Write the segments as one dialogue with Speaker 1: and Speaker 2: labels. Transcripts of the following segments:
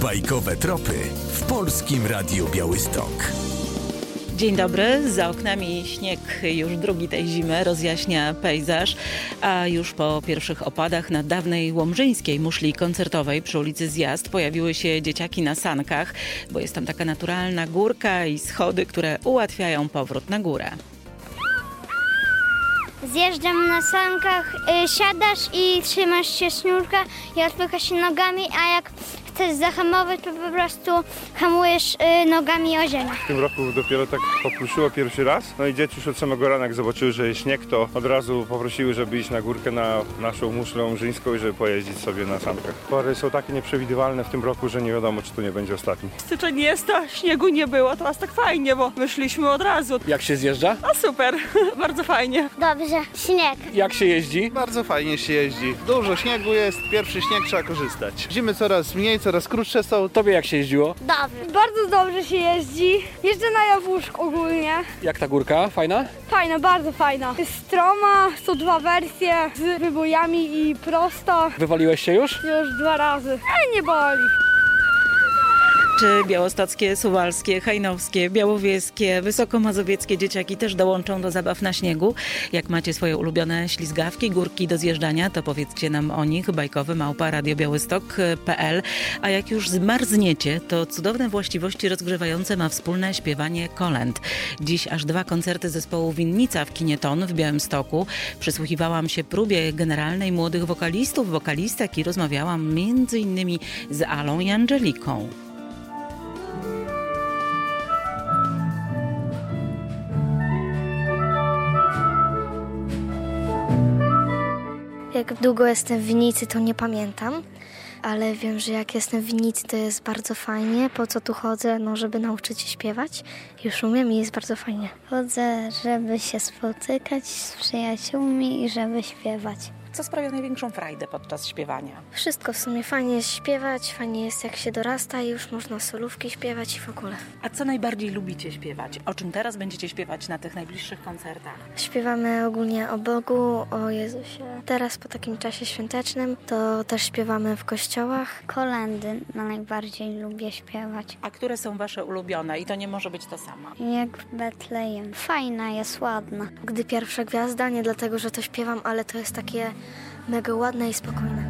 Speaker 1: Bajkowe tropy w Polskim Radiu Białystok.
Speaker 2: Dzień dobry, za oknami śnieg już drugi tej zimy rozjaśnia pejzaż, a już po pierwszych opadach na dawnej łomżyńskiej muszli koncertowej przy ulicy Zjazd pojawiły się dzieciaki na sankach, bo jest tam taka naturalna górka i schody, które ułatwiają powrót na górę.
Speaker 3: Zjeżdżam na sankach, siadasz i trzymasz się sznurka i odpychasz się nogami, a jak chcesz zahamować, to po prostu hamujesz nogami o ziemię.
Speaker 4: W tym roku dopiero tak popluszyło pierwszy raz. No i dzieci już od samego rana, jak zobaczyły, że jest śnieg, to od razu poprosiły, żeby iść na górkę na naszą muszlę łomżyńską i żeby pojeździć sobie na sankach. Pory są takie nieprzewidywalne w tym roku, że nie wiadomo, czy to nie będzie ostatni.
Speaker 5: Styczeń jest, a śniegu nie było, to was tak fajnie, bo wyszliśmy od razu.
Speaker 6: Jak się zjeżdża?
Speaker 5: A super, bardzo fajnie.
Speaker 3: Dobrze, śnieg.
Speaker 6: Jak się jeździ?
Speaker 7: Bardzo fajnie się jeździ. Dużo śniegu jest, pierwszy śnieg trzeba korzystać. Zimy coraz mniej, coraz krótsze są.
Speaker 6: Tobie jak się jeździło?
Speaker 3: Dobrze.
Speaker 8: Bardzo dobrze się jeździ. Jeżdżę na Jawórzk ogólnie.
Speaker 6: Jak ta górka? Fajna?
Speaker 8: Fajna, bardzo fajna. Jest stroma, są dwa wersje z wybojami i prosto.
Speaker 6: Wywaliłeś się już?
Speaker 8: Już 2 razy. Ale nie boli.
Speaker 2: Czy białostockie, suwalskie, hajnowskie, białowieskie, wysokomazowieckie dzieciaki też dołączą do zabaw na śniegu? Jak macie swoje ulubione ślizgawki, górki do zjeżdżania, to powiedzcie nam o nich, bajkowy@radiobiałystok.pl. A jak już zmarzniecie, to cudowne właściwości rozgrzewające ma wspólne śpiewanie kolęd. Dziś aż 2 koncerty zespołu Winnica w kinie Ton w Białymstoku. Przysłuchiwałam się próbie generalnej młodych wokalistów, wokalistek i rozmawiałam m.in. z Alą i Angeliką.
Speaker 9: Jak długo jestem w Winnicy, to nie pamiętam, ale wiem, że jak jestem w Winnicy, to jest bardzo fajnie. Po co tu chodzę? No, żeby nauczyć się śpiewać. Już umiem i jest bardzo fajnie.
Speaker 3: Chodzę, żeby się spotykać z przyjaciółmi i żeby śpiewać.
Speaker 2: Co sprawia największą frajdę podczas śpiewania?
Speaker 9: Wszystko w sumie fajnie jest śpiewać, fajnie jest jak się dorasta i już można solówki śpiewać i w ogóle.
Speaker 2: A co najbardziej lubicie śpiewać? O czym teraz będziecie śpiewać na tych najbliższych koncertach?
Speaker 9: Śpiewamy ogólnie o Bogu, o Jezusie. Teraz po takim czasie świątecznym to też śpiewamy w kościołach.
Speaker 3: Kolędy najbardziej lubię śpiewać.
Speaker 2: A które są wasze ulubione? I to nie może być to samo.
Speaker 3: Jak w Betlejem. Fajna jest, ładna.
Speaker 9: Gdy pierwsza gwiazda, nie dlatego, że to śpiewam, ale to jest takie mega ładne i spokojne.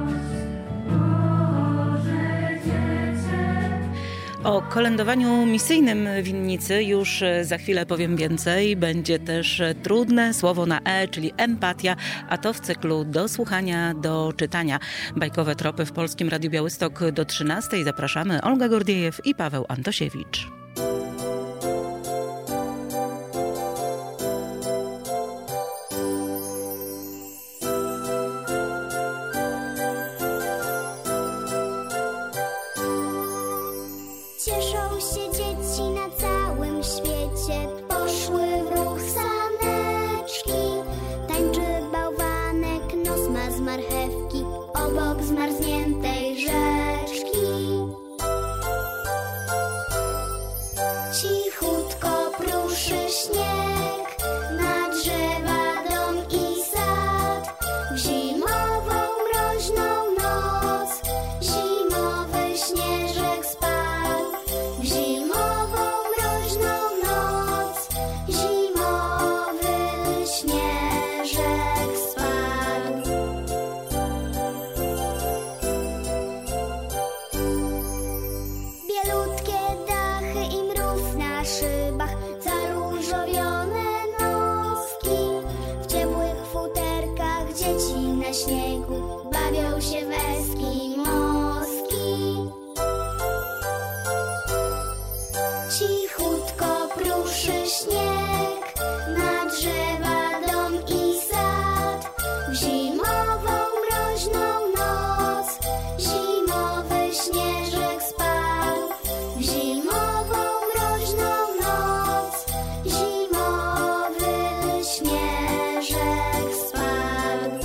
Speaker 2: O kolędowaniu misyjnym w Winnicy już za chwilę powiem więcej. Będzie też trudne słowo na E, czyli empatia, a to w cyklu do słuchania, do czytania. Bajkowe tropy w Polskim Radiu Białystok do 13:00. Zapraszamy Olga Gordiejew i Paweł Antosiewicz.
Speaker 3: Cieszą się dzieci na całym świecie, poszły w ruch saneczki. Tańczy bałwanek, nos ma z marchewki, obok zmarzniętej rzeczki. Cichutko pruszy śnieg, na drzewa, dom i sad. W zimową mroźną noc, zimowy śnieżek spadł. W zimową mroźną noc, zimowy śnieżek spadł. Bielutkie dachy i mróz na szybach, zaróżowione noski. W ciepłych futerkach dzieci na śniegu bawią się w eskimoski. Cichutko pruszy śnieg, na drzewa, dom i sad. W zimową mroźną noc, zimowy śnieżek spadł. W zimową mroźną noc, zimowy śnieżek spadł.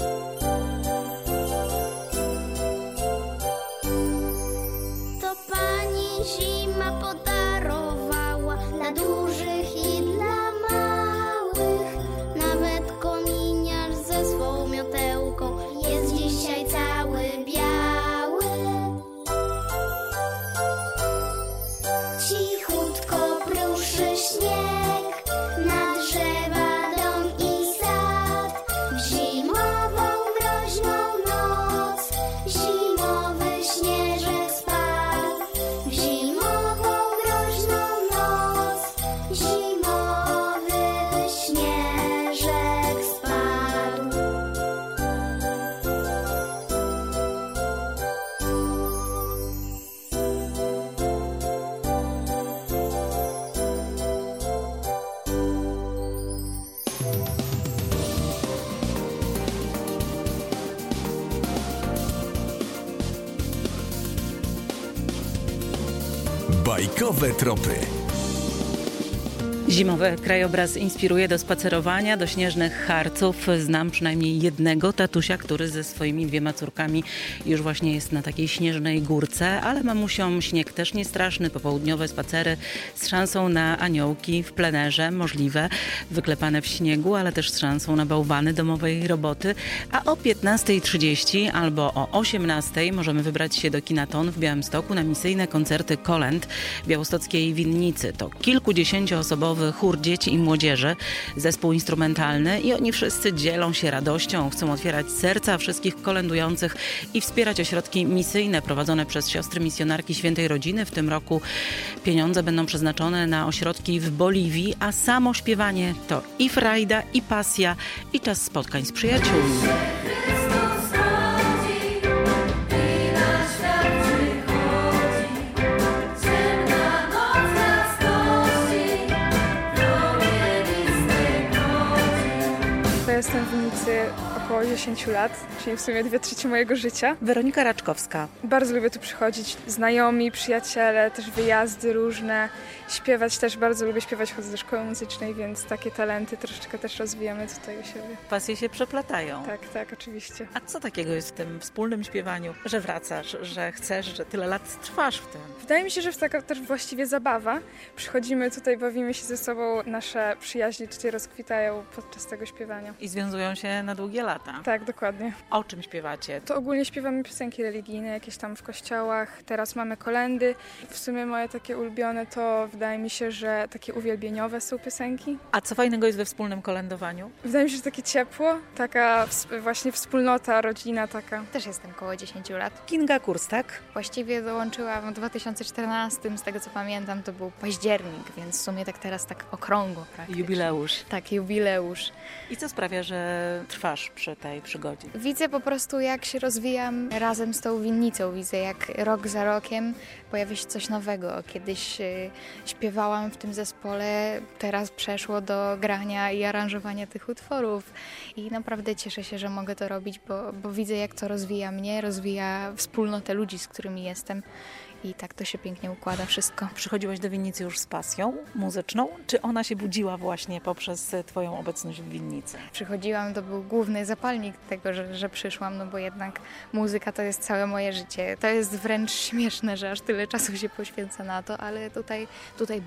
Speaker 3: To pani zima podarowała dla dużych i dla małych. Nawet kominiarz ze swą miotełką jest dzisiaj cały biały.
Speaker 1: Bajkowe tropy.
Speaker 2: Zimowy krajobraz inspiruje do spacerowania, do śnieżnych harców. Znam przynajmniej jednego tatusia, który ze swoimi 2 córkami już właśnie jest na takiej śnieżnej górce, ale mamusiom śnieg też nie straszny. Popołudniowe spacery z szansą na aniołki w plenerze, możliwe, wyklepane w śniegu, ale też z szansą na bałwany domowej roboty. A o 15:30 albo o 18:00 możemy wybrać się do Kinaton w Białymstoku na misyjne koncerty kolęd białostockiej winnicy. To kilkudziesięcioosobowy chór dzieci i młodzieży, zespół instrumentalny i oni wszyscy dzielą się radością, chcą otwierać serca wszystkich kolędujących i wspierać ośrodki misyjne prowadzone przez siostry misjonarki Świętej Rodziny. W tym roku pieniądze będą przeznaczone na ośrodki w Boliwii, a samo śpiewanie to i frajda, i pasja, i czas spotkań z przyjaciółmi.
Speaker 10: Jestem w winnicy około 10 lat, czyli w sumie 2/3 mojego życia.
Speaker 2: Weronika Raczkowska.
Speaker 10: Bardzo lubię tu przychodzić. Znajomi, przyjaciele, też wyjazdy różne. Śpiewać też bardzo lubię śpiewać, chodzę do szkoły muzycznej, więc takie talenty troszeczkę też rozwijamy tutaj u siebie.
Speaker 2: Pasje się przeplatają.
Speaker 10: Tak, oczywiście.
Speaker 2: A co takiego jest w tym wspólnym śpiewaniu, że wracasz, że chcesz, że tyle lat trwasz w tym?
Speaker 10: Wydaje mi się, że taka też właściwie zabawa. Przychodzimy tutaj, bawimy się ze sobą, nasze przyjaźnie tutaj rozkwitają podczas tego śpiewania.
Speaker 2: I związują się na długie lata.
Speaker 10: Tak, dokładnie.
Speaker 2: O czym śpiewacie?
Speaker 10: To ogólnie śpiewamy piosenki religijne, jakieś tam w kościołach. Teraz mamy kolędy. W sumie moje takie ulubione to wydaje mi się, że takie uwielbieniowe są piosenki.
Speaker 2: A co fajnego jest we wspólnym kolędowaniu?
Speaker 10: Wydaje mi się, że takie ciepło, taka właśnie wspólnota, rodzina taka.
Speaker 11: Też jestem koło 10 lat.
Speaker 2: Kinga Kurstak.
Speaker 11: Właściwie dołączyłam w 2014, z tego co pamiętam to był październik, więc w sumie tak teraz tak okrągło praktycznie.
Speaker 2: Jubileusz.
Speaker 11: Tak, jubileusz.
Speaker 2: I co sprawia, że trwasz przy tej przygodzie?
Speaker 11: Widzę po prostu, jak się rozwijam razem z tą winnicą. Widzę, jak rok za rokiem pojawia się coś nowego. Kiedyś śpiewałam w tym zespole, teraz przeszło do grania i aranżowania tych utworów. I naprawdę cieszę się, że mogę to robić, bo widzę, jak to rozwija mnie, rozwija wspólnotę ludzi, z którymi jestem. I tak to się pięknie układa wszystko.
Speaker 2: Przychodziłaś do winnicy już z pasją muzyczną? Czy ona się budziła właśnie poprzez Twoją obecność w winnicy?
Speaker 11: Przychodziłam, to był główny zapalnik tego, że przyszłam, no bo jednak muzyka to jest całe moje życie. To jest wręcz śmieszne, że aż tyle czasu się poświęca na to, ale tutaj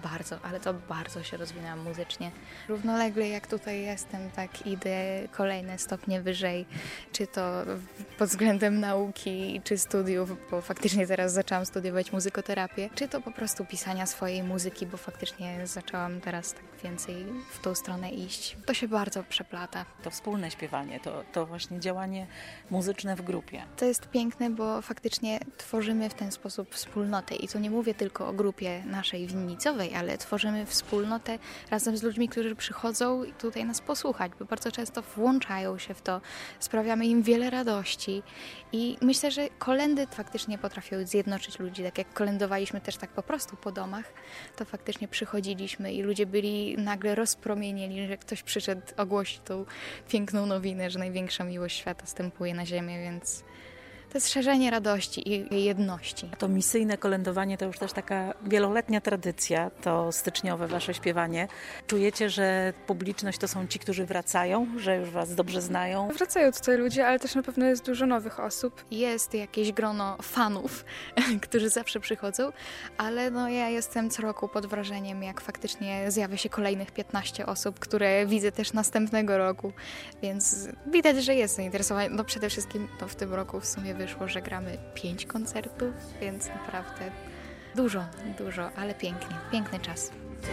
Speaker 11: bardzo się rozwinęłam muzycznie. Równolegle jak tutaj jestem, tak idę kolejne stopnie wyżej, czy to pod względem nauki, czy studiów, bo faktycznie teraz zaczęłam studiować muzykoterapię, czy to po prostu pisania swojej muzyki, bo faktycznie zaczęłam teraz tak więcej w tą stronę iść. To się bardzo przeplata.
Speaker 2: To wspólne śpiewanie, to właśnie działanie muzyczne w grupie.
Speaker 11: To jest piękne, bo faktycznie tworzymy w ten sposób wspólnotę i tu nie mówię tylko o grupie naszej winnicowej, ale tworzymy wspólnotę razem z ludźmi, którzy przychodzą tutaj nas posłuchać, bo bardzo często włączają się w to, sprawiamy im wiele radości i myślę, że kolędy faktycznie potrafią zjednoczyć ludzi. Tak jak kolędowaliśmy też tak po prostu po domach, to faktycznie przychodziliśmy i ludzie byli nagle rozpromienieni, że ktoś przyszedł ogłosić tą piękną nowinę, że największa miłość świata stępuje na ziemię, więc to jest szerzenie radości i jedności.
Speaker 2: A to misyjne kolędowanie to już też taka wieloletnia tradycja, to styczniowe wasze śpiewanie. Czujecie, że publiczność to są ci, którzy wracają, że już was dobrze znają?
Speaker 10: Wracają tutaj ludzie, ale też na pewno jest dużo nowych osób.
Speaker 11: Jest jakieś grono fanów, którzy zawsze przychodzą, ale no ja jestem co roku pod wrażeniem, jak faktycznie zjawia się kolejnych 15 osób, które widzę też następnego roku, więc widać, że jest zainteresowanie. No przede wszystkim to w tym roku w sumie wyszło, że gramy 5 koncertów, więc naprawdę dużo, ale pięknie, piękny czas.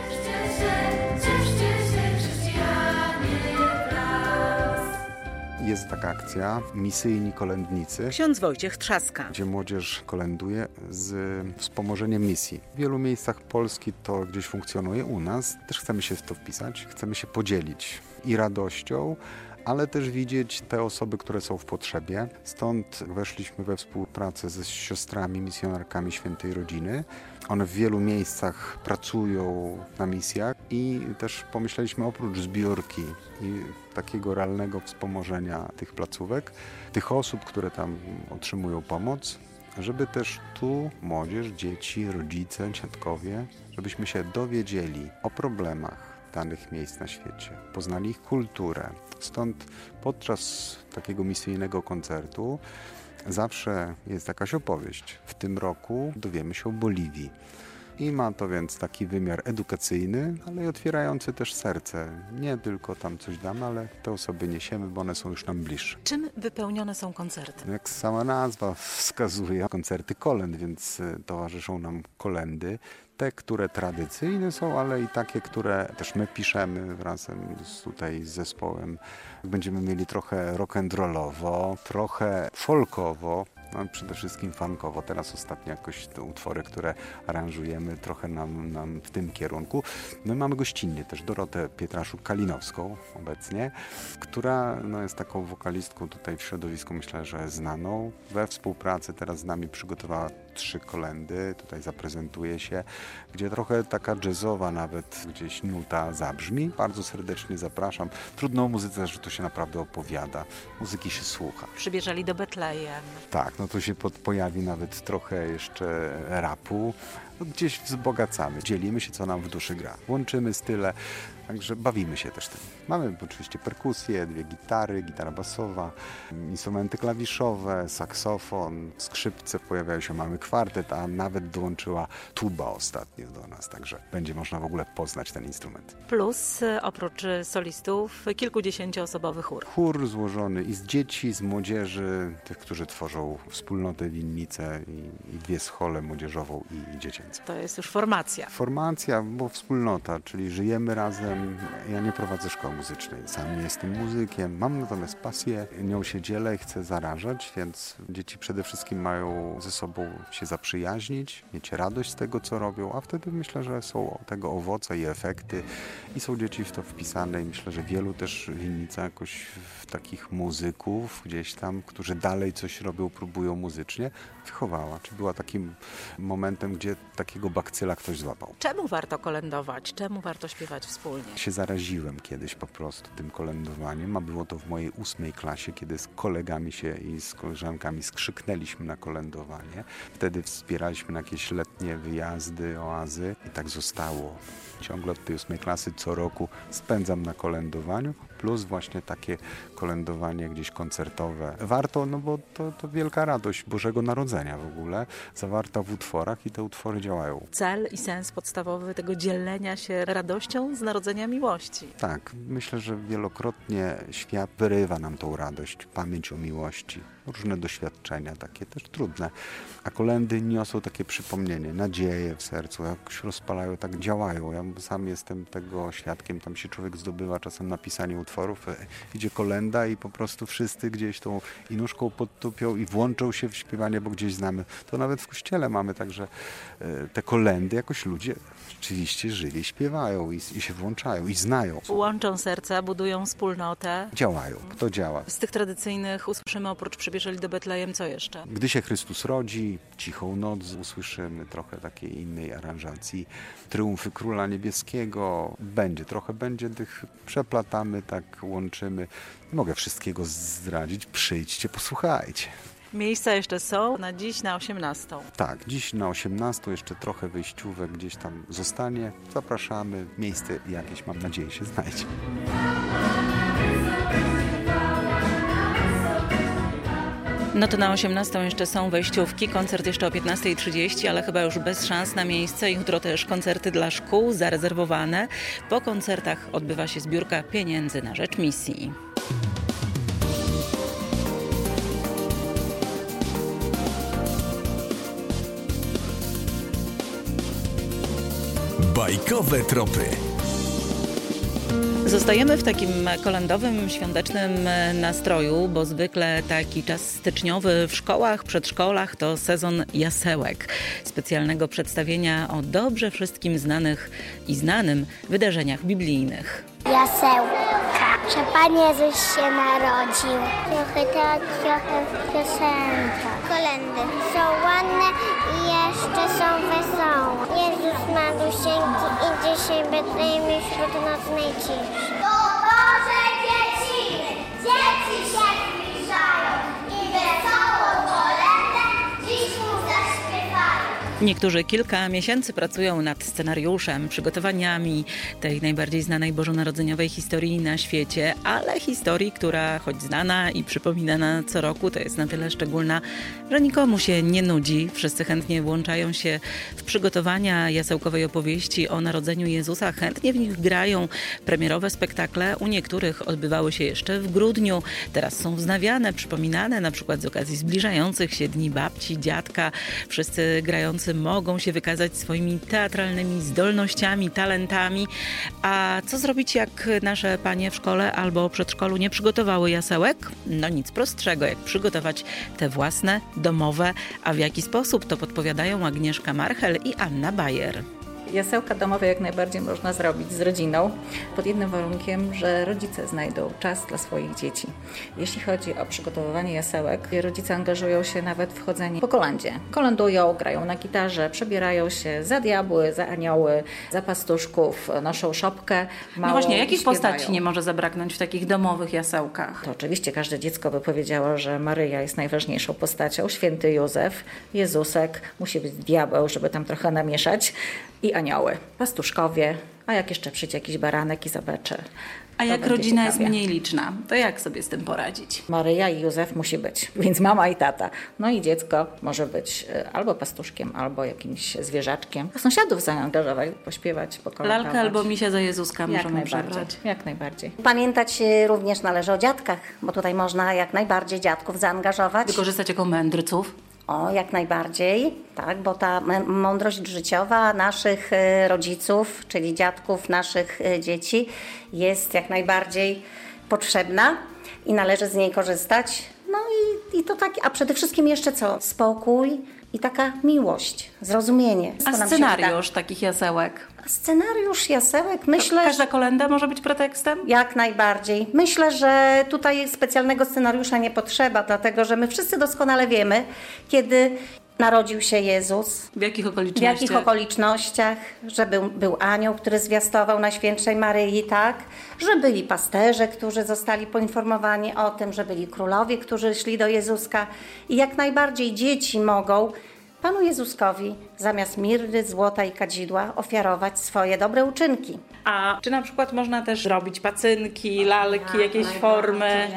Speaker 12: Jest taka akcja Misyjni Kolędnicy.
Speaker 2: Ksiądz Wojciech Trzaska.
Speaker 12: Gdzie młodzież kolęduje z wspomożeniem misji. W wielu miejscach Polski to gdzieś funkcjonuje, u nas też chcemy się w to wpisać, chcemy się podzielić i radością, ale też widzieć te osoby, które są w potrzebie. Stąd weszliśmy we współpracę ze siostrami misjonarkami Świętej Rodziny. One w wielu miejscach pracują na misjach i też pomyśleliśmy oprócz zbiórki i takiego realnego wspomożenia tych placówek, tych osób, które tam otrzymują pomoc, żeby też tu młodzież, dzieci, rodzice, dziadkowie, żebyśmy się dowiedzieli o problemach danych miejsc na świecie, poznali ich kulturę. Stąd podczas takiego misyjnego koncertu zawsze jest jakaś opowieść. W tym roku dowiemy się o Boliwii. I ma to więc taki wymiar edukacyjny, ale i otwierający też serce. Nie tylko tam coś damy, ale te osoby niesiemy, bo one są już nam bliższe.
Speaker 2: Czym wypełnione są koncerty?
Speaker 12: Jak sama nazwa wskazuje, koncerty kolęd, więc towarzyszą nam kolędy. Te, które tradycyjne są, ale i takie, które też my piszemy razem z zespołem. Będziemy mieli trochę rock'n'rollowo, trochę folkowo, no, przede wszystkim funkowo. Teraz ostatnio jakoś te utwory, które aranżujemy, trochę nam w tym kierunku. My mamy gościnnie też Dorotę Pietraszuk-Kalinowską obecnie, która jest taką wokalistką tutaj w środowisku, myślę, że znaną. We współpracy teraz z nami przygotowała 3 kolędy, tutaj zaprezentuje się, gdzie trochę taka jazzowa nawet gdzieś nuta zabrzmi. Bardzo serdecznie zapraszam. Trudno o muzyce, że to się naprawdę opowiada. Muzyki się słucha.
Speaker 2: Przybierzeli do Betlejem.
Speaker 12: Tak, tu się pojawi nawet trochę jeszcze rapu. Gdzieś wzbogacamy, dzielimy się, co nam w duszy gra. Łączymy style, także bawimy się też tym. Mamy oczywiście perkusję, 2 gitary, gitara basowa, instrumenty klawiszowe, saksofon, skrzypce pojawiają się, mamy kwartet, a nawet dołączyła tuba ostatnio do nas, także będzie można w ogóle poznać ten instrument.
Speaker 2: Plus oprócz solistów kilkudziesięcioosobowy chór.
Speaker 12: Chór złożony i z dzieci, z młodzieży, tych, którzy tworzą wspólnotę Winnice i 2 scholę młodzieżową i dziecięcą.
Speaker 2: To jest już formacja.
Speaker 12: Formacja, bo wspólnota, czyli żyjemy razem. Ja nie prowadzę szkoły muzycznej, sam nie jestem muzykiem, mam natomiast pasję, nią się dzielę i chcę zarażać, więc dzieci przede wszystkim mają ze sobą się zaprzyjaźnić, mieć radość z tego, co robią, a wtedy myślę, że są tego owoce i efekty i są dzieci w to wpisane i myślę, że wielu też Winnica jakoś takich muzyków gdzieś tam, którzy dalej coś robią, próbują muzycznie, wychowała, czy była takim momentem, gdzie takiego bakcyla ktoś złapał.
Speaker 2: Czemu warto kolędować? Czemu warto śpiewać wspólnie?
Speaker 12: Się zaraziłem kiedyś po prostu tym kolędowaniem, a było to w mojej 8. klasie, kiedy z kolegami i z koleżankami skrzyknęliśmy na kolędowanie. Wtedy wspieraliśmy na jakieś letnie wyjazdy, oazy i tak zostało. Ciągle od tej 8. klasy co roku spędzam na kolędowaniu, plus właśnie takie kolędowanie gdzieś koncertowe. Warto, bo to wielka radość Bożego Narodzenia w ogóle, zawarta w utworach i te utwory działają.
Speaker 2: Cel i sens podstawowy tego dzielenia się radością z narodzenia miłości.
Speaker 12: Tak, myślę, że wielokrotnie świat wyrywa nam tą radość, pamięć o miłości, różne doświadczenia, takie też trudne. A kolędy niosą takie przypomnienie, nadzieję w sercu, jak się rozpalają, tak działają. Ja sam jestem tego świadkiem, tam się człowiek zdobywa czasem na pisanie utworów, idzie kolęda i po prostu wszyscy gdzieś tą nóżką podtupią i włączą się w śpiewanie, bo gdzieś znamy. To nawet w kościele mamy, także te kolędy jakoś ludzie rzeczywiście żyli, śpiewają i się włączają i znają.
Speaker 2: Łączą serca, budują wspólnotę.
Speaker 12: Działają, to działa.
Speaker 2: Z tych tradycyjnych usłyszymy oprócz Przybierzeli do Betlejem co jeszcze?
Speaker 12: Gdy się Chrystus rodzi, Cichą noc usłyszymy, trochę takiej innej aranżacji. Tryumfy Króla Niebieskiego będzie tych przeplatamy, tak łączymy. Nie mogę wszystkiego zdradzić, przyjdźcie, posłuchajcie.
Speaker 2: Miejsca jeszcze są na dziś na 18.
Speaker 12: Tak, dziś na 18 jeszcze trochę wyjściówek gdzieś tam zostanie. Zapraszamy, miejsce jakieś mam nadzieję się znajdzie.
Speaker 2: No to na 18 jeszcze są wejściówki, koncert jeszcze o 15:30, ale chyba już bez szans na miejsce. Jutro też koncerty dla szkół zarezerwowane. Po koncertach odbywa się zbiórka pieniędzy na rzecz misji.
Speaker 1: Bajkowe tropy.
Speaker 2: Zostajemy w takim kolędowym, świątecznym nastroju, bo zwykle taki czas styczniowy w szkołach, przedszkolach to sezon jasełek. Specjalnego przedstawienia o dobrze wszystkim znanych i znanym wydarzeniach biblijnych.
Speaker 3: Jasełka, że Pan Jezus się narodził. Trochę tak, trochę piosenka. Kolędy są ładne i jeszcze są wesołe. Jezus malusieńki idzie się Betlejem wśród nocnej ciszy. To Boże dzieciny, dzieci się zbliżają i wesołą kolędę dziś
Speaker 2: Niektórzy kilka miesięcy pracują nad scenariuszem, przygotowaniami tej najbardziej znanej bożonarodzeniowej historii na świecie, ale historii, która choć znana i przypominana co roku, to jest na tyle szczególna, że nikomu się nie nudzi. Wszyscy chętnie włączają się w przygotowania jasełkowej opowieści o narodzeniu Jezusa, chętnie w nich grają premierowe spektakle. U niektórych odbywały się jeszcze w grudniu, teraz są wznawiane, przypominane, na przykład z okazji zbliżających się dni babci, dziadka. Wszyscy grający mogą się wykazać swoimi teatralnymi zdolnościami, talentami. A co zrobić, jak nasze panie w szkole albo przedszkolu nie przygotowały jasełek? No nic prostszego, jak przygotować te własne, domowe. A w jaki sposób, to podpowiadają Agnieszka Marchel i Anna Bajer.
Speaker 13: Jasełka domowe jak najbardziej można zrobić z rodziną, pod jednym warunkiem, że rodzice znajdą czas dla swoich dzieci. Jeśli chodzi o przygotowywanie jasełek, rodzice angażują się nawet w chodzenie po kolędzie. Kolędują, grają na gitarze, przebierają się za diabły, za anioły, za pastuszków, noszą szopkę małą.
Speaker 2: No właśnie, jakich
Speaker 13: śpiewają.
Speaker 2: postaci nie może zabraknąć w takich domowych jasełkach?
Speaker 13: To oczywiście każde dziecko by powiedziało, że Maryja jest najważniejszą postacią, święty Józef, Jezusek, musi być diabeł, żeby tam trochę namieszać, i anioły, pastuszkowie, a jak jeszcze przyjdzie jakiś baranek i zobaczy.
Speaker 2: A jak rodzina jest mniej liczna, to jak sobie z tym poradzić?
Speaker 13: Maryja i Józef musi być, więc mama i tata. No i dziecko może być albo pastuszkiem, albo jakimś zwierzaczkiem. A sąsiadów zaangażować, pośpiewać, pokolędować.
Speaker 2: Lalkę albo misia za Jezuska możemy przebrać.
Speaker 13: Jak najbardziej.
Speaker 14: Pamiętać również należy o dziadkach, bo tutaj można jak najbardziej dziadków zaangażować.
Speaker 2: Wykorzystać jako mędrców.
Speaker 14: O, jak najbardziej, tak, bo ta mądrość życiowa naszych rodziców, czyli dziadków naszych dzieci, jest jak najbardziej potrzebna i należy z niej korzystać. No i to tak, a przede wszystkim jeszcze co? Spokój i taka miłość, zrozumienie.
Speaker 2: A scenariusz takich jasełek?
Speaker 14: Scenariusz jasełek, myślę...
Speaker 2: Każda kolęda może być pretekstem?
Speaker 14: Jak najbardziej. Myślę, że tutaj specjalnego scenariusza nie potrzeba, dlatego że my wszyscy doskonale wiemy, kiedy narodził się Jezus.
Speaker 2: W jakich okolicznościach?
Speaker 14: W jakich okolicznościach, że był anioł, który zwiastował Najświętszej Maryi, tak? Że byli pasterze, którzy zostali poinformowani o tym, że byli królowie, którzy szli do Jezuska. I jak najbardziej dzieci mogą Panu Jezuskowi zamiast mirry, złota i kadzidła ofiarować swoje dobre uczynki.
Speaker 2: A czy na przykład można też robić pacynki, lalki, jakieś formy?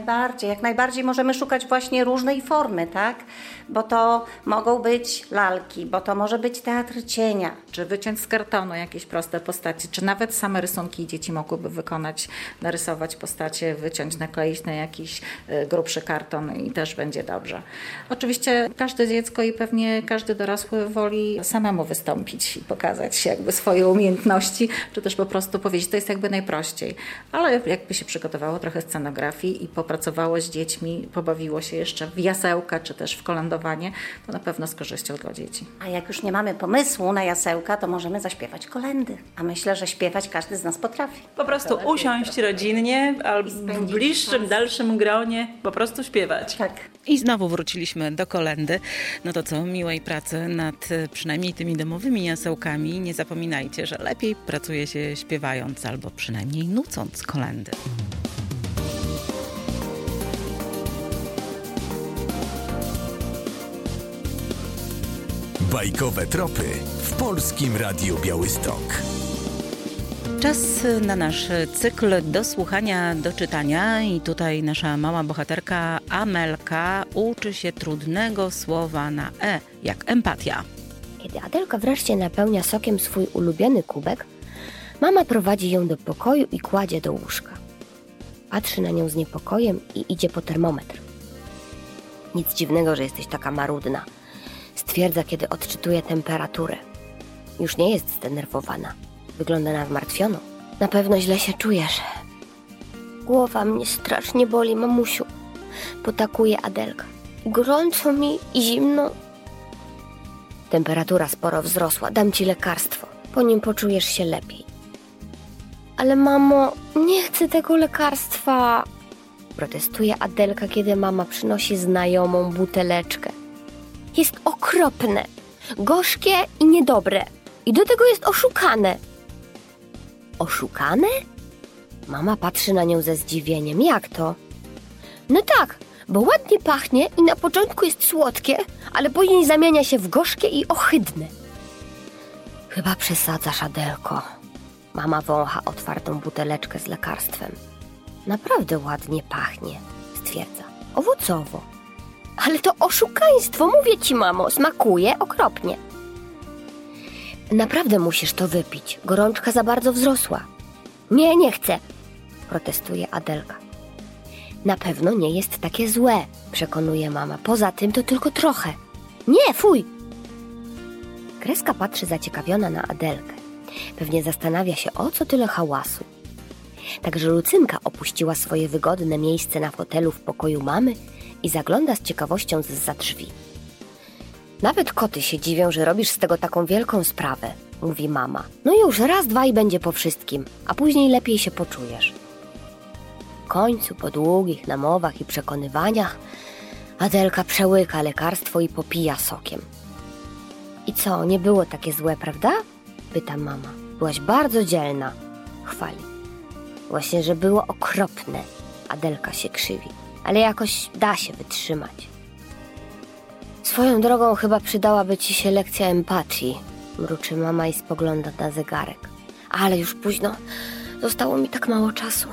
Speaker 14: Jak najbardziej możemy szukać właśnie różnej formy, tak? Bo to mogą być lalki, bo to może być teatr cienia.
Speaker 13: Czy wyciąć z kartonu jakieś proste postacie, czy nawet same rysunki dzieci mogłyby wykonać, narysować postacie, wyciąć, nakleić na jakiś grubszy karton i też będzie dobrze. Oczywiście każde dziecko i pewnie każdy dorosły woli samemu wystąpić i pokazać jakby swoje umiejętności, czy też po prostu powiedzieć, to jest jakby najprościej. Ale jakby się przygotowało trochę scenografii i popracowało z dziećmi, pobawiło się jeszcze w jasełka, czy też w kolędowanie, to na pewno z korzyścią dla dzieci.
Speaker 14: A jak już nie mamy pomysłu na jasełka, to możemy zaśpiewać kolędy. A myślę, że śpiewać każdy z nas potrafi.
Speaker 2: Po prostu usiąść rodzinnie, albo w bliższym, dalszym gronie, po prostu śpiewać.
Speaker 14: Tak.
Speaker 2: I znowu wróciliśmy do kolędy. No to co, miłej pracy nad przynajmniej tymi domowymi jasełkami. Nie zapominajcie, że lepiej pracuje się śpiewając albo przynajmniej nucąc kolędy.
Speaker 1: Bajkowe tropy w Polskim Radiu Białystok.
Speaker 2: Czas na nasz cykl do słuchania, do czytania i tutaj nasza mała bohaterka Amelka uczy się trudnego słowa na E, jak empatia.
Speaker 15: Kiedy Adelka wreszcie napełnia sokiem swój ulubiony kubek, mama prowadzi ją do pokoju i kładzie do łóżka. Patrzy na nią z niepokojem i idzie po termometr. Nic dziwnego, że jesteś taka marudna, stwierdza, kiedy odczytuje temperaturę. Już nie jest zdenerwowana. Wygląda na zmartwioną. Na pewno źle się czujesz. Głowa mnie strasznie boli, mamusiu. Potakuje Adelka. Gorąco mi i zimno. Temperatura sporo wzrosła. Dam ci lekarstwo. Po nim poczujesz się lepiej. Ale mamo, nie chcę tego lekarstwa. Protestuje Adelka, kiedy mama przynosi znajomą buteleczkę. Jest okropne. Gorzkie i niedobre. I do tego jest oszukane. Oszukane? Mama patrzy na nią ze zdziwieniem. Jak to? No tak, bo ładnie pachnie i na początku jest słodkie, ale później zamienia się w gorzkie i ohydne. Chyba przesadzasz, Adelko. Mama wącha otwartą buteleczkę z lekarstwem. Naprawdę ładnie pachnie, stwierdza. Owocowo. Ale to oszukaństwo, mówię ci, mamo, smakuje okropnie. Naprawdę musisz to wypić. Gorączka za bardzo wzrosła. Nie chcę, protestuje Adelka. Na pewno nie jest takie złe, przekonuje mama. Poza tym to tylko trochę. Nie, fuj! Kreska patrzy zaciekawiona na Adelkę. Pewnie zastanawia się, o co tyle hałasu. Także Lucynka opuściła swoje wygodne miejsce na fotelu w pokoju mamy i zagląda z ciekawością zza drzwi. Nawet koty się dziwią, że robisz z tego taką wielką sprawę, mówi mama. No już, raz, dwa i będzie po wszystkim, a później lepiej się poczujesz. W końcu, po długich namowach i przekonywaniach, Adelka przełyka lekarstwo i popija sokiem. I co, nie było takie złe, prawda? Pyta mama. Byłaś bardzo dzielna, chwali. Właśnie, że było okropne. Adelka się krzywi, ale jakoś da się wytrzymać. Swoją drogą chyba przydałaby ci się lekcja empatii, mruczy mama i spogląda na zegarek. Ale już późno, zostało mi tak mało czasu.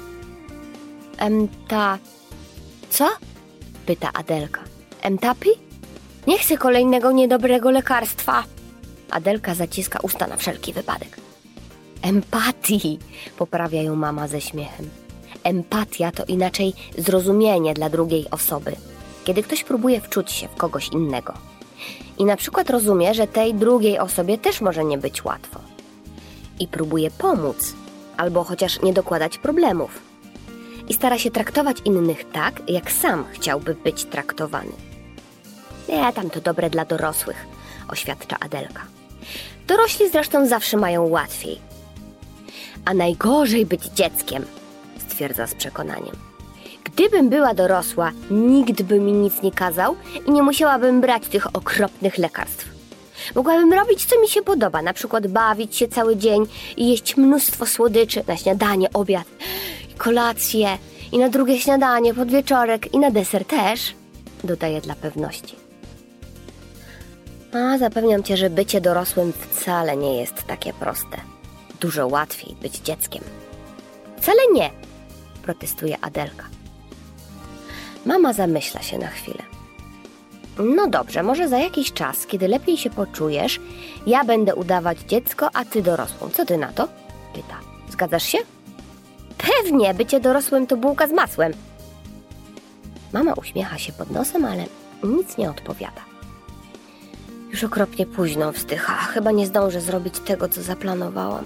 Speaker 15: Co? Pyta Adelka. Emtapi? Nie chcę kolejnego niedobrego lekarstwa. Adelka zaciska usta na wszelki wypadek. Empatii, poprawia ją mama ze śmiechem. Empatia to inaczej zrozumienie dla drugiej osoby. Kiedy ktoś próbuje wczuć się w kogoś innego i na przykład rozumie, że tej drugiej osobie też może nie być łatwo i próbuje pomóc albo chociaż nie dokładać problemów i stara się traktować innych tak, jak sam chciałby być traktowany. Tam to dobre dla dorosłych, oświadcza Adelka. Dorośli zresztą zawsze mają łatwiej. A najgorzej być dzieckiem, stwierdza z przekonaniem. Gdybym była dorosła, nikt by mi nic nie kazał i nie musiałabym brać tych okropnych lekarstw. Mogłabym robić, co mi się podoba, na przykład bawić się cały dzień i jeść mnóstwo słodyczy na śniadanie, obiad, kolację i na drugie śniadanie, podwieczorek i na deser też, dodaje dla pewności. A zapewniam cię, że bycie dorosłym wcale nie jest takie proste. Dużo łatwiej być dzieckiem. Wcale nie, protestuje Adelka. Mama zamyśla się na chwilę. No dobrze, może za jakiś czas, kiedy lepiej się poczujesz, ja będę udawać dziecko, a ty dorosłą. Co ty na to? Pyta. Zgadzasz się? Pewnie, bycie dorosłym to bułka z masłem. Mama uśmiecha się pod nosem, ale nic nie odpowiada. Już okropnie późno, wzdycha. Chyba nie zdążę zrobić tego, co zaplanowałam.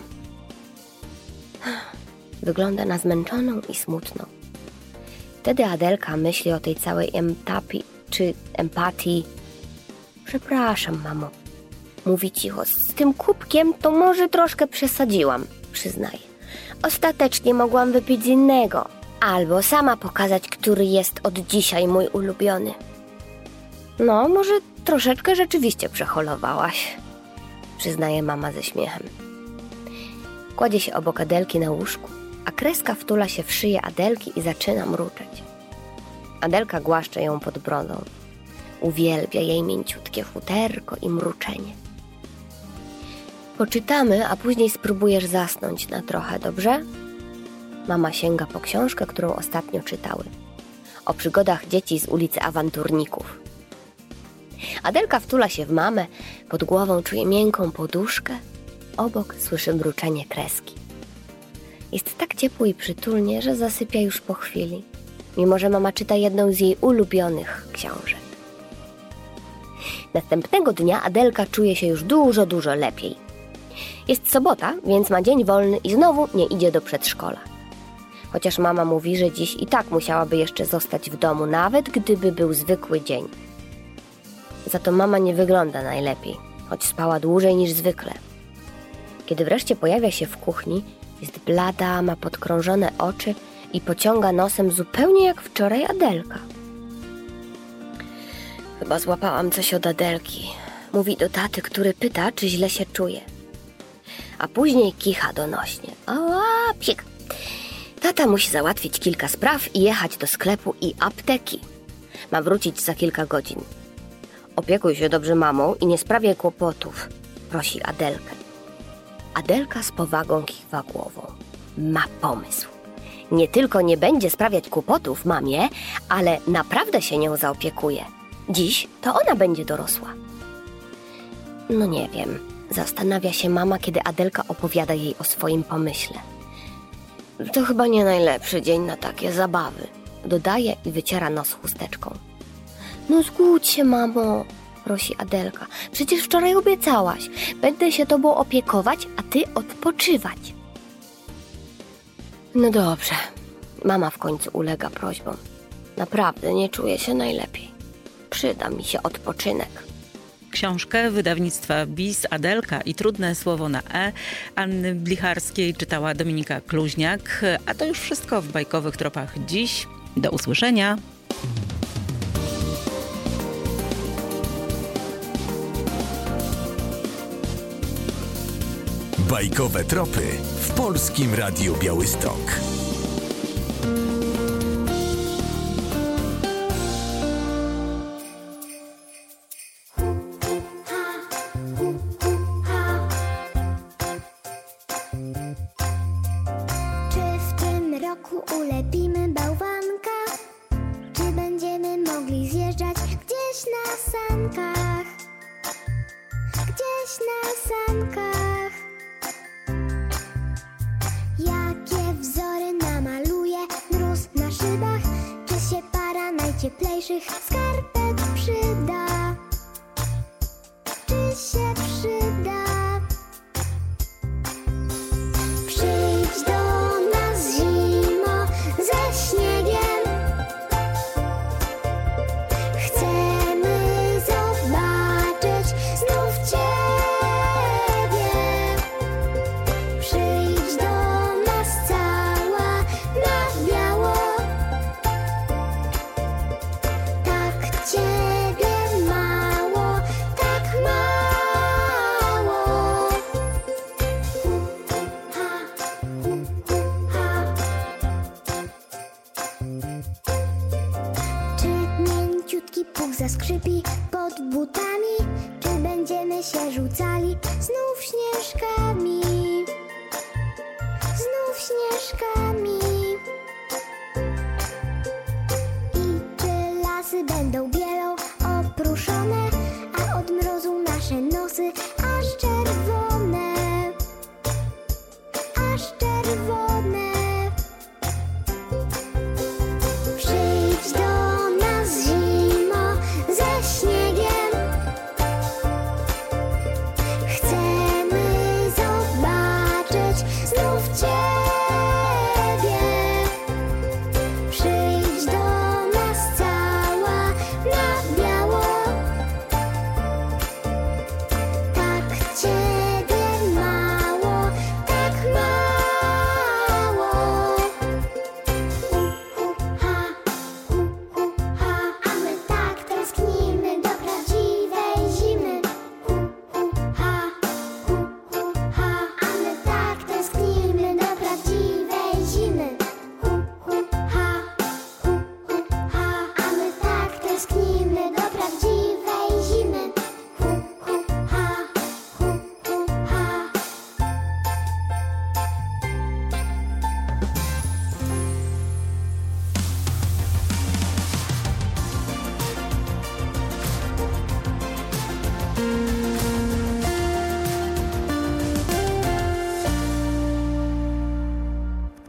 Speaker 15: Wygląda na zmęczoną i smutną. Wtedy Adelka myśli o tej całej empatii. Przepraszam, mamo. Mówi cicho. Z tym kubkiem to może troszkę przesadziłam, przyznaje. Ostatecznie mogłam wypić z innego. Albo sama pokazać, który jest od dzisiaj mój ulubiony. No, może troszeczkę rzeczywiście przeholowałaś, przyznaje mama ze śmiechem. Kładzie się obok Adelki na łóżku, a Kreska wtula się w szyję Adelki i zaczyna mruczeć. Adelka głaszcze ją pod brodą. Uwielbia jej mięciutkie futerko i mruczenie. Poczytamy, a później spróbujesz zasnąć na trochę, dobrze? Mama sięga po książkę, którą ostatnio czytały. O przygodach dzieci z ulicy Awanturników. Adelka wtula się w mamę, pod głową czuje miękką poduszkę, obok słyszy mruczenie Kreski. Jest tak ciepło i przytulnie, że zasypia już po chwili, mimo że mama czyta jedną z jej ulubionych książek. Następnego dnia Adelka czuje się już dużo lepiej. Jest sobota, więc ma dzień wolny i znowu nie idzie do przedszkola. Chociaż mama mówi, że dziś i tak musiałaby jeszcze zostać w domu, nawet gdyby był zwykły dzień. Za to mama nie wygląda najlepiej, choć spała dłużej niż zwykle. Kiedy wreszcie pojawia się w kuchni, jest blada, ma podkrążone oczy i pociąga nosem zupełnie jak wczoraj Adelka. Chyba złapałam coś od Adelki, mówi do taty, który pyta, czy źle się czuje. A później kicha donośnie. Psik. Tata musi załatwić kilka spraw i jechać do sklepu i apteki. Ma wrócić za kilka godzin. Opiekuj się dobrze mamą i nie sprawiaj kłopotów, prosi Adelkę. Adelka z powagą kiwa głową. Ma pomysł. Nie tylko nie będzie sprawiać kłopotów mamie, ale naprawdę się nią zaopiekuje. Dziś to ona będzie dorosła. No nie wiem, zastanawia się mama, kiedy Adelka opowiada jej o swoim pomyśle. To chyba nie najlepszy dzień na takie zabawy, dodaje i wyciera nos chusteczką. No zgódź się, mamo, prosi Adelka. Przecież wczoraj obiecałaś. Będę się tobą opiekować, a ty odpoczywać. No dobrze. Mama w końcu ulega prośbom. Naprawdę nie czuję się najlepiej. Przyda mi się odpoczynek.
Speaker 2: Książkę wydawnictwa BIS Adelka i Trudne słowo na E Anny Blicharskiej czytała Dominika Kluźniak. A to już wszystko w Bajkowych Tropach dziś. Do usłyszenia.
Speaker 1: Bajkowe tropy w Polskim Radiu Białystok.
Speaker 3: Czy w tym roku ulepimy bałwanka? Czy będziemy mogli zjeżdżać gdzieś na sankach? Gdzieś na sankach. Jakie wzory namaluje mróz na szybach? Czy się para najcieplejszych skarpet przyda? Czy się przyda? Przyjdź do nas zimo ze śniegiem. Chcemy zobaczyć znów Ciebie. Przyjdź do nas cała na biało. Tak Ciebie mało, tak mało. Czy mięciutki puk zaskrzypi pod butami? Czy będziemy się rzucali